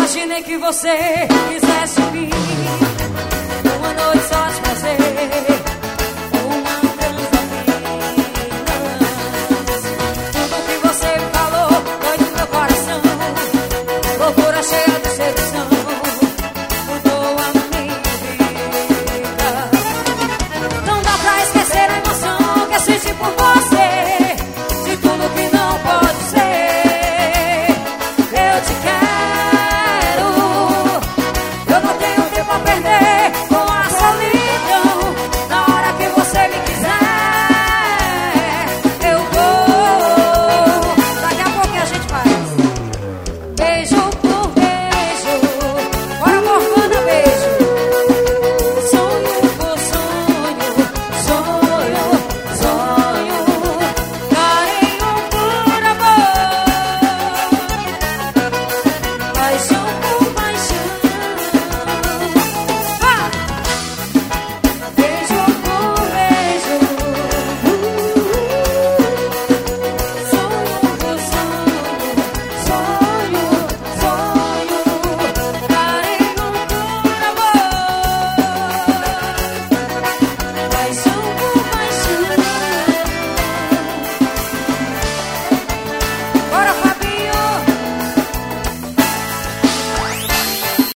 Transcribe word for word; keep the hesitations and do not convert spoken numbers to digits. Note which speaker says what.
Speaker 1: Imaginei que você quisesse vir uma noite só de prazer, uma transa apenas. Tudo que você me falou foi do meu coração, loucura cheia de sedução, mudou a minha vida. Não dá pra esquecer a emoção que eu senti por você, de tudo que não pode ser. Eu te quero, perder com a solidão. Na hora que você me quiser, eu vou. Daqui a pouco a gente faz beijo por beijo, bora Morgana, beijo. Sonho por sonho, sonho, sonho, carinho por amor, paixão.